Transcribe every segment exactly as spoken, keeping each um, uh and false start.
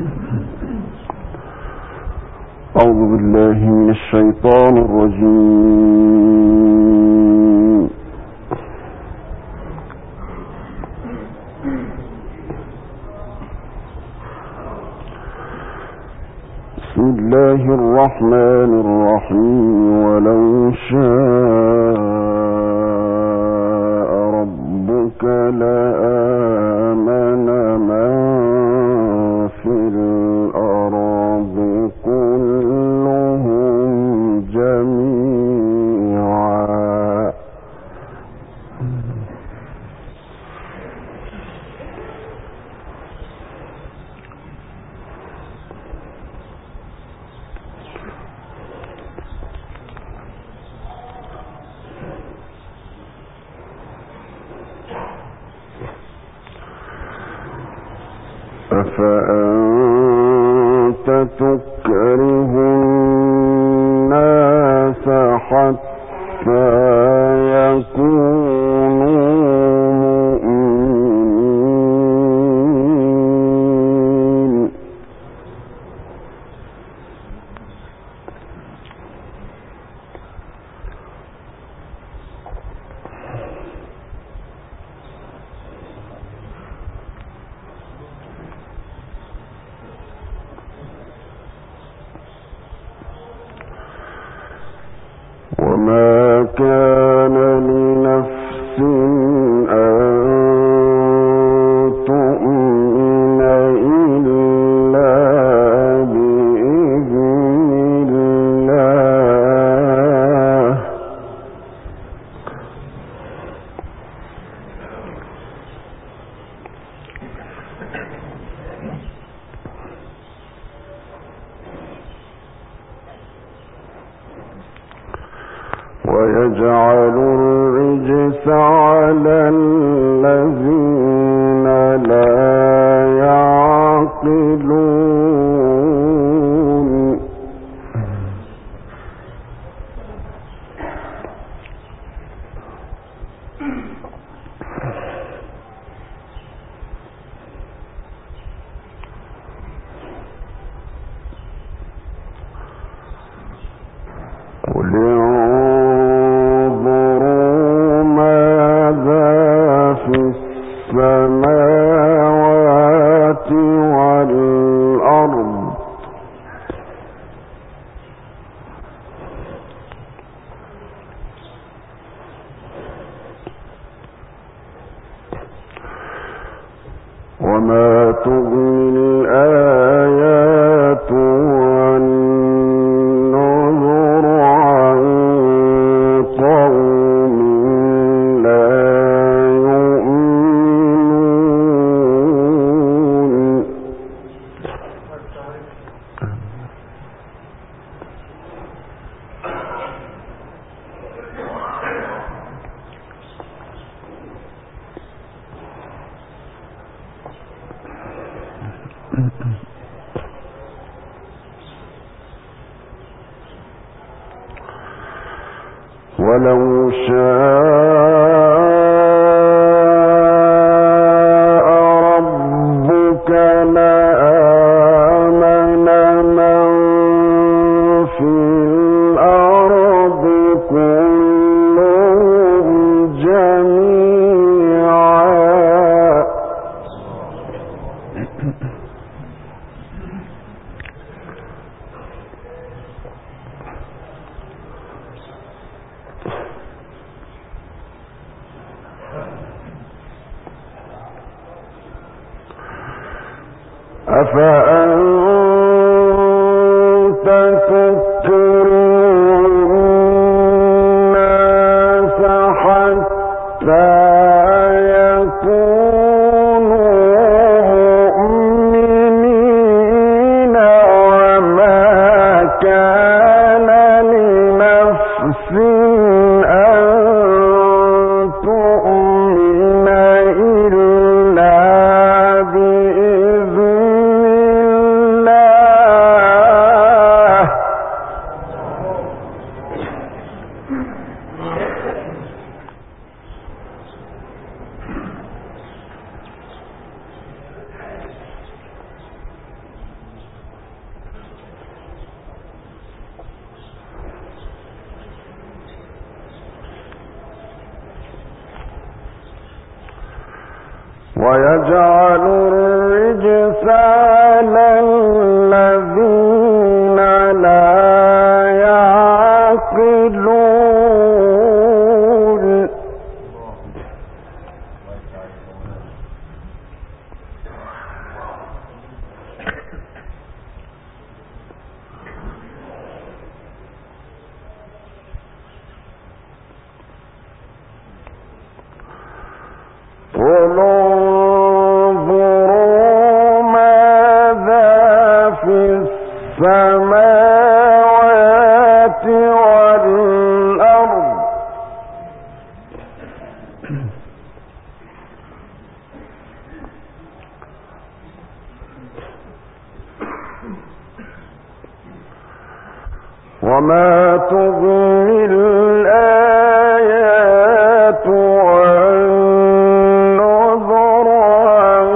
أعوذ بالله من الشيطان الرجيم. بسم الله الرحمن الرحيم. ولو شاء ربك لآمن من في الأرض كلهم جميعا. أفأنت تكره الناس حتى يكونوا مؤمنين. وما كان لنفس أن تؤمن إلا بإذن الله. ويجعل الرجس على الذين لا يعقلون. قل السماوات والأرض وما تغني الآيات والنذر عن قوم لا يؤمنون. ولو شاء ربك لآمن من في الأرض كلهم جميعا. أفأنت تكره الناس حتى يكونوا مؤمنين. وما كان لنفس أن تؤمن إلا بإذن ويجعل الرجس على الذين لا يعقلون قل انظروا ماذا في السماوات والأرض وما تغني الآيات والنذر عن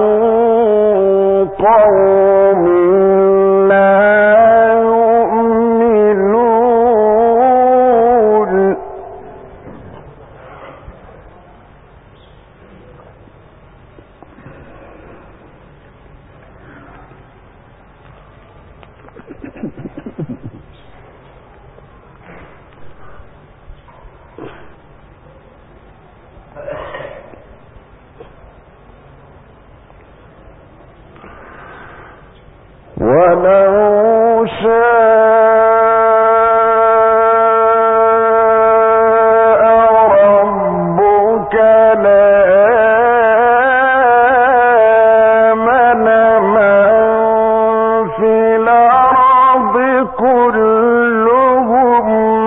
قوم لا يؤمنون ولو شاء ربك لآمن من في الأرض كلهم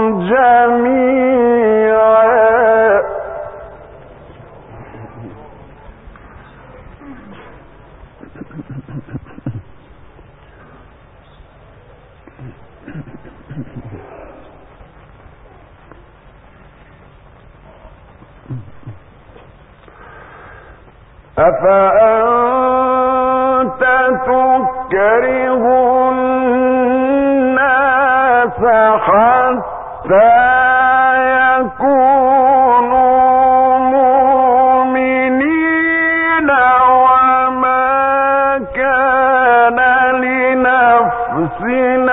جميعا أفأنت تكره الناس حتى يكونوا مؤمنين وما كان لنفس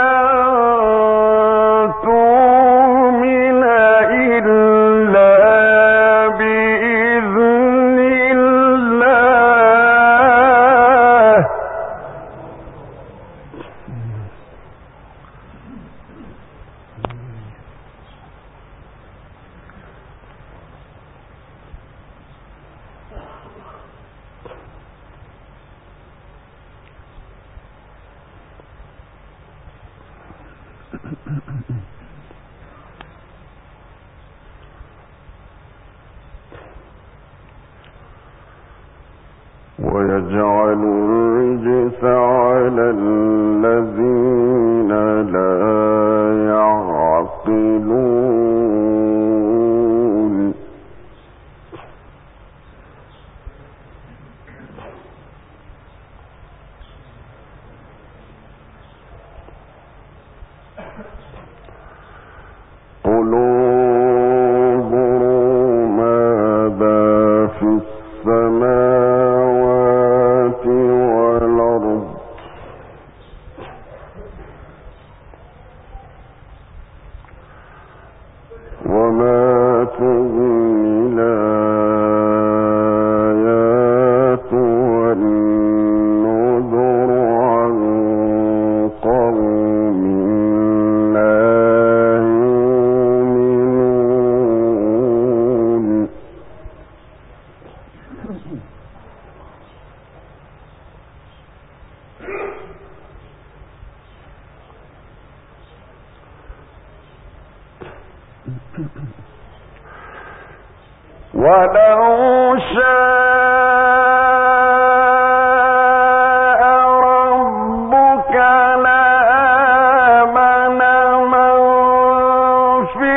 أن تؤمن إلا بإذن الله ويجعل الرجس على الذين لا يعقلون قل انظروا ماذا في السماوات والأرض وما تغني الآيات والنذر عن قوم لا يؤمنون ولو شاء ربك لآمن من في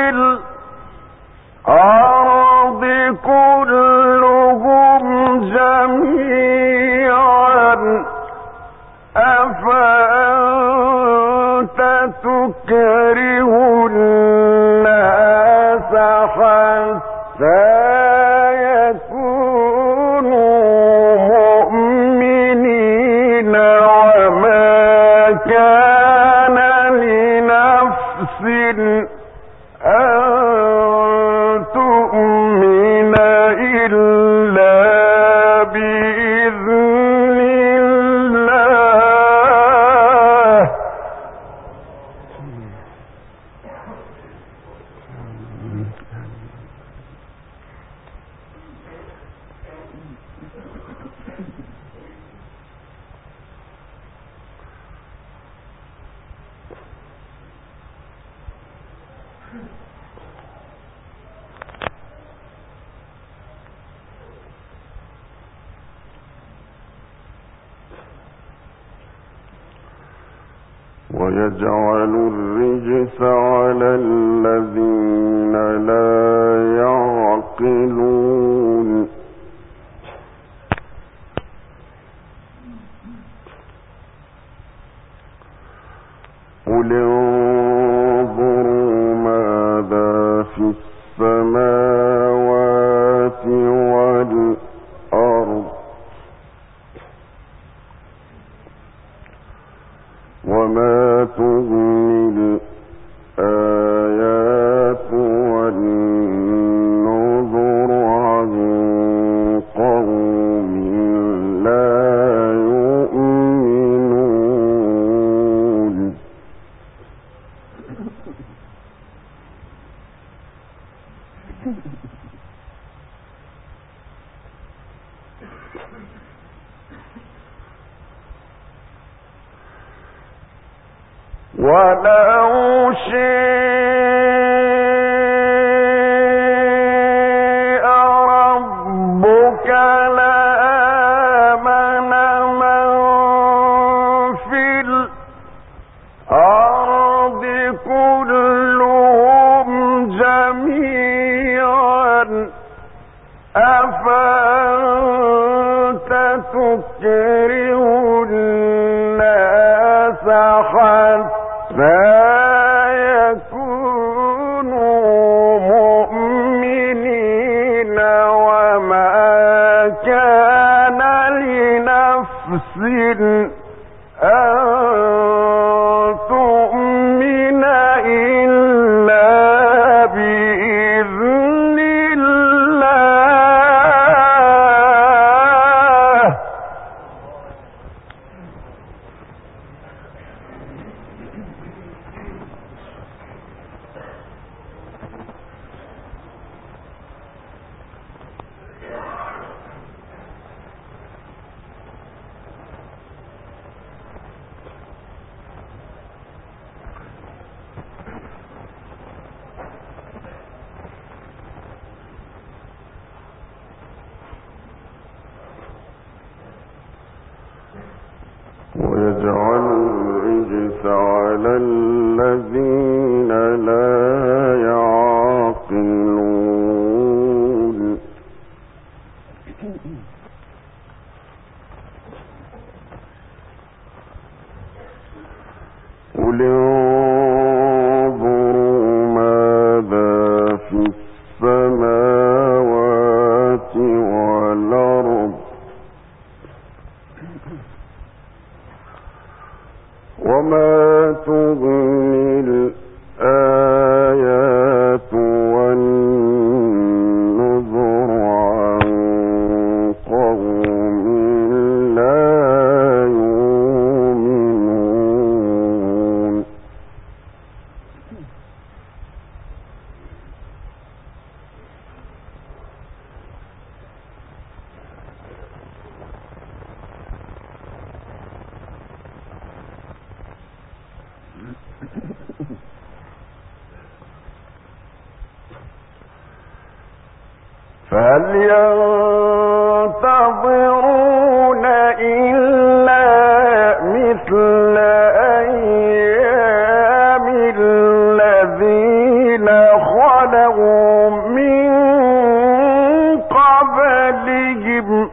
الأرض كلهم جميعا أفأنت تكره الناس حتى يكونوا ويجعل الرجس على الذين لا يعقلون قل انظروا ماذا في السماوات والأرض وما تغني الآيات والنذر عن قوم لا يؤمنون ولو شاء ربك لآمن من في الأرض كلهم جميعا أفأنت تكره الناس حتى يكونوا مؤمنين وما كان لنفس أن تؤمن إلا بإذن الله ويجعل الرجس على الذين لا يعقلون قل انظروا ماذا في السماوات والأرض وما تغني الآيات والنذر عن قوم لا يؤمنون فهل ينتظرون إلا مثل أيام الذين خلوا من قبلهم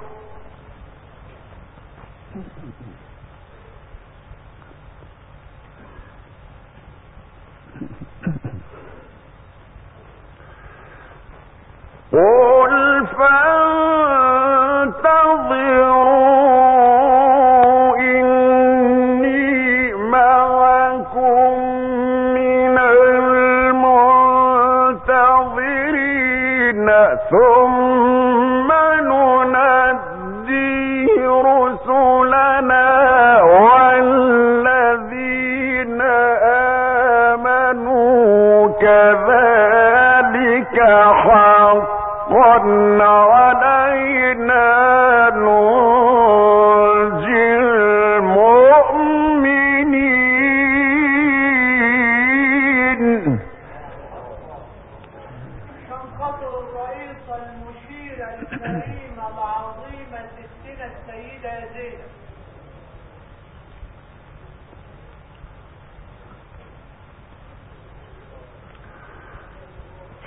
قل فانتظروا إني معكم من المنتظرين ثم ننجي رسلنا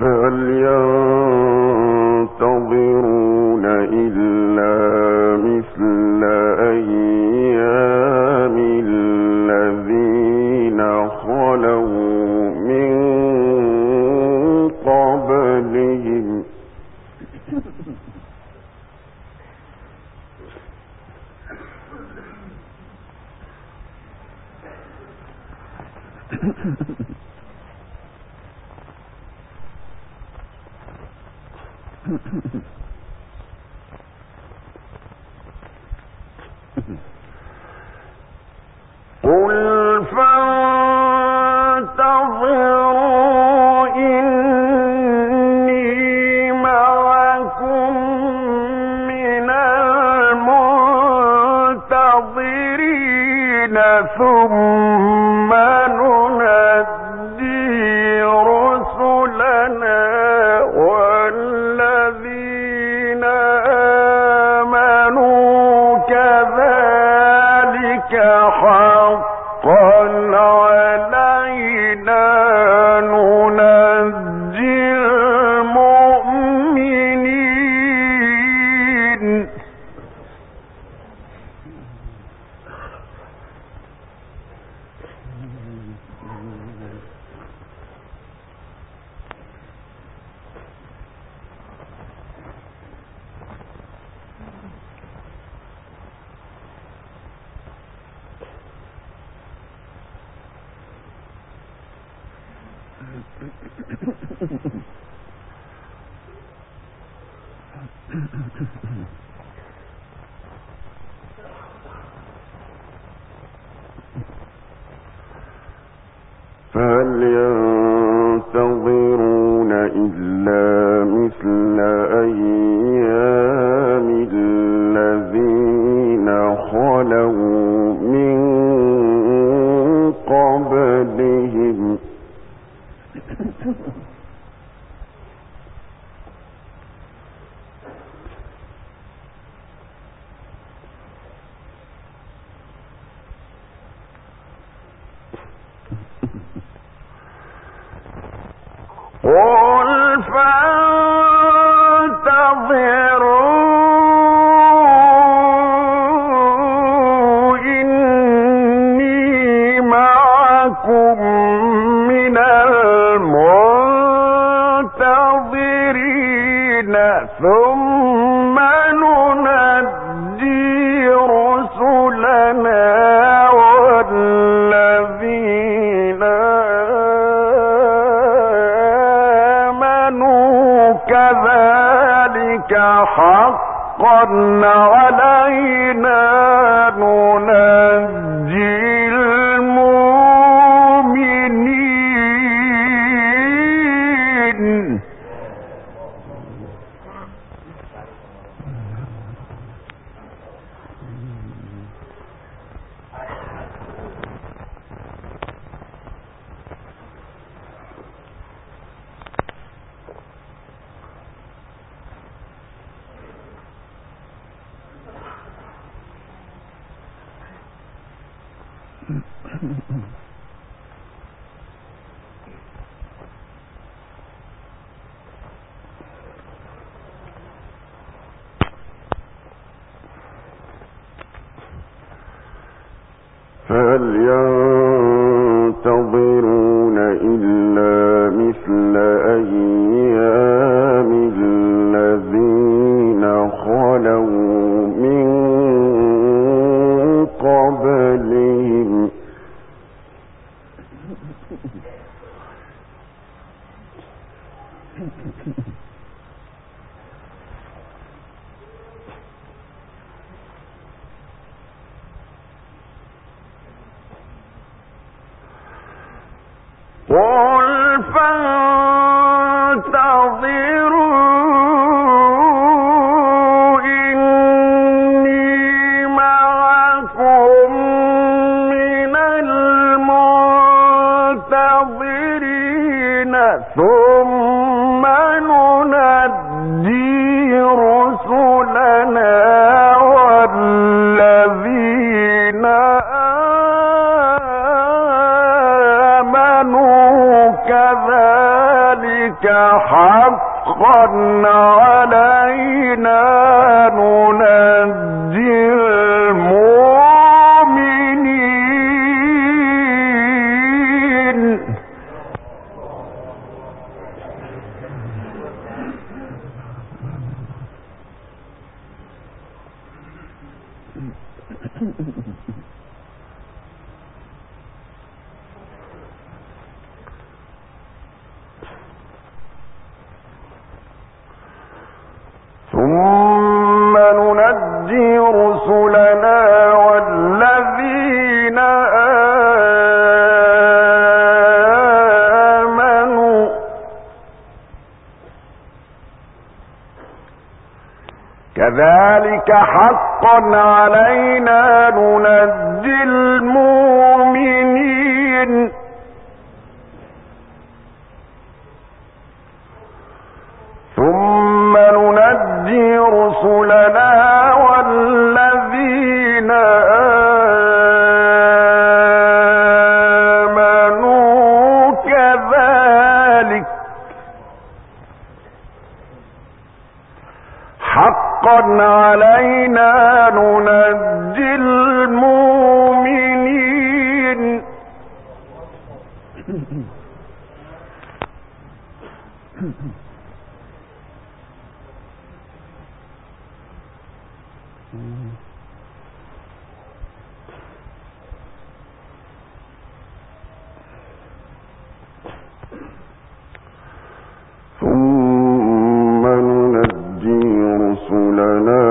ينتظرون إلا مثل أيام الذين خلوا من قبلهم قل فانتظروا إني معكم من المنتظرين ثم ننجي رسلنا والذين آمنوا كذلك حقا علينا ننجي المؤمنين فهل ينتظرون إلا مثل أيام الذين خلوا من قبلهم قل فانتظروا إني معكم من المنتظرين ثم ننجي رسلنا والذين كذلك حقا علينا ننجي المؤمنين فهل ينتظرون إلا مثل أيام الذين خلوا من قبلهم قل فانتظروا إني معكم من المنتظرين ثم ننجي رسلنا والذين آمنوا كذلك حقا علينا ننجي المؤمنين. ثم ننجي رسلنا والذين آمنوا كذلك حقا علينا ننجي المؤمنين. ثم ننجي رسلنا والذين آمنوا كذلك حقا علينا ننجي المؤمنين. ثم ننجي رسلنا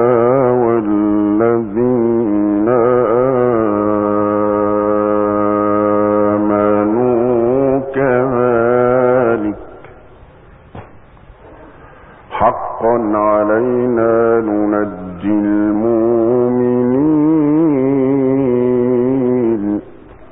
والذين آمنوا كذلك حقا علينا ننجي المؤمنين.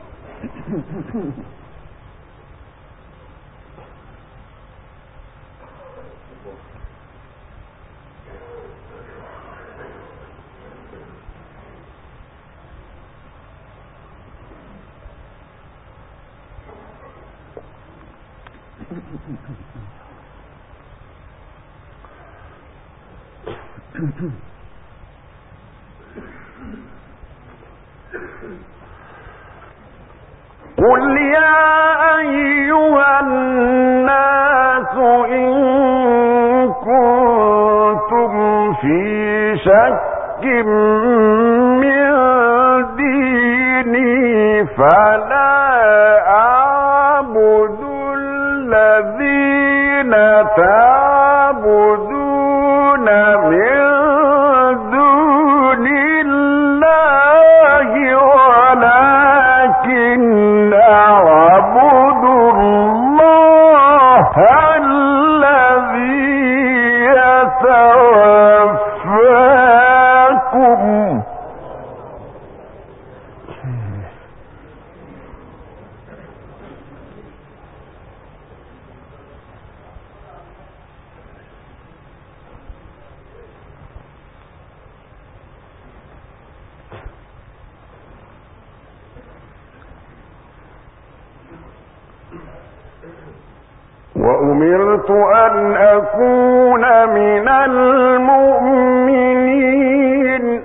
قل يا أيها الناس إن كنتم في شك من ديني فلا أعبد الذين تعبدون من دون الله ولكن أعبد الله الذي يتوفاكم. وأمرت أن أكون من المؤمنين.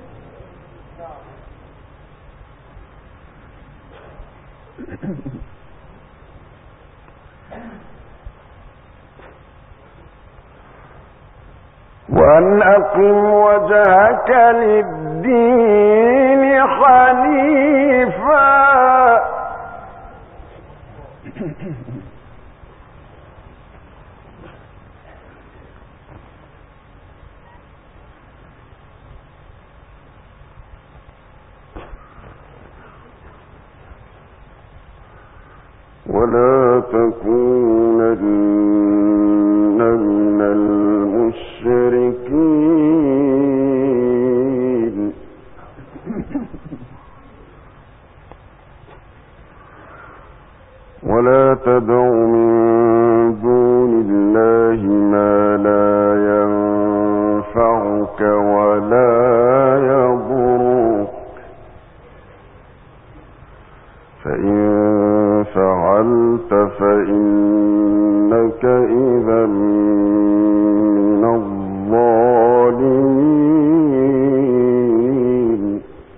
وأن أقم وجهك للدين حنيفا ولا تكونن من المشركين. ولا تدع من دون الله ما لا ينفعك ولا يضرك فإن فعلت فعلت فإنك إذا من الظالمين.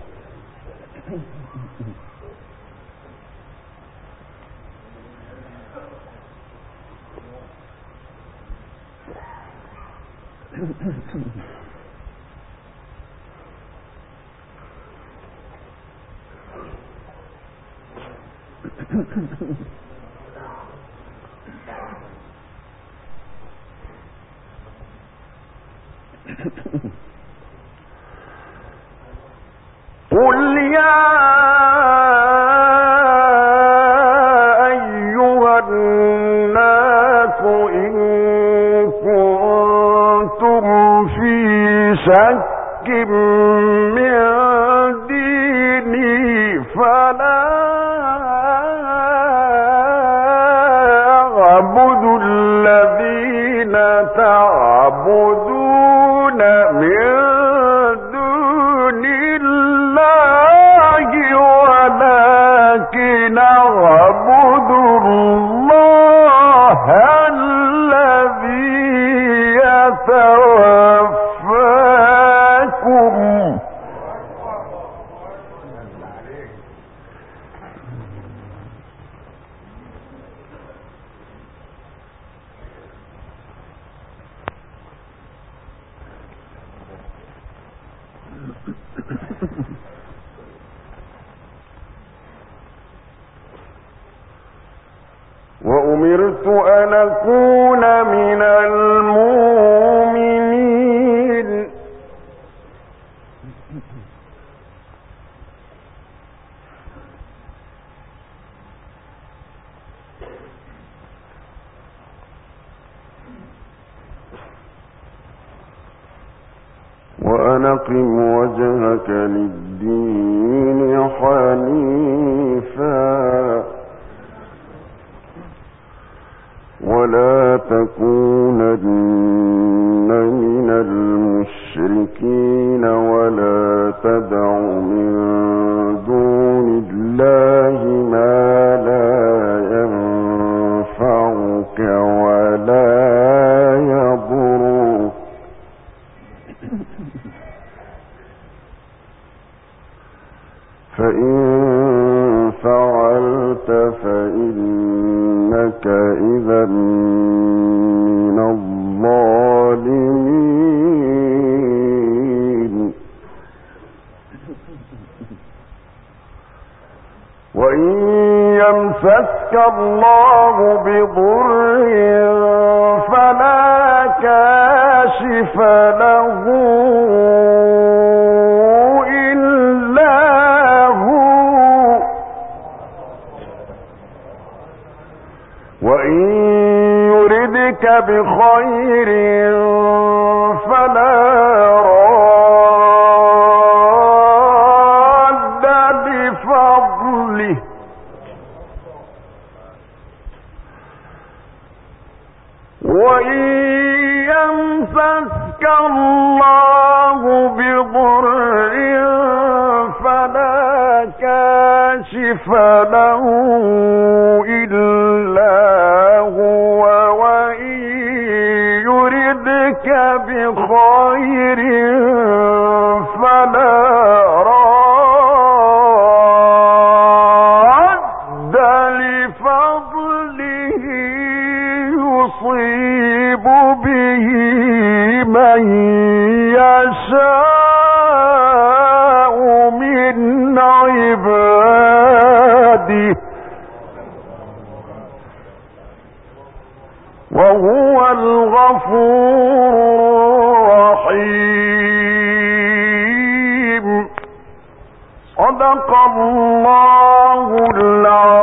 قل يا أيها الناس إن كنتم في شك من ديني فلا أعبد الذين تعبدون من دون الله ولكن أعبد الله الذي يتوفاكم. وأمرت أن أكون من المؤمنين. وأن أقم وجهك للدين حنيفا ولا تكونن من المشركين ولا تدع من دون الله ما لا ينفعك ولا يضرك. فإن فعلت فإنك إذا من الظالمين. وإن يمسسك الله بضر فلا كاشف له وإن يردك بخير فلا راد لفضله وإن يمسسك الله بضر فلا كاشف له إلا هو وإن يردك بخير فلا راد لفضله يصيب به من يشاء من عباده وهو الغفور الرحيم. صدق الله العظيم.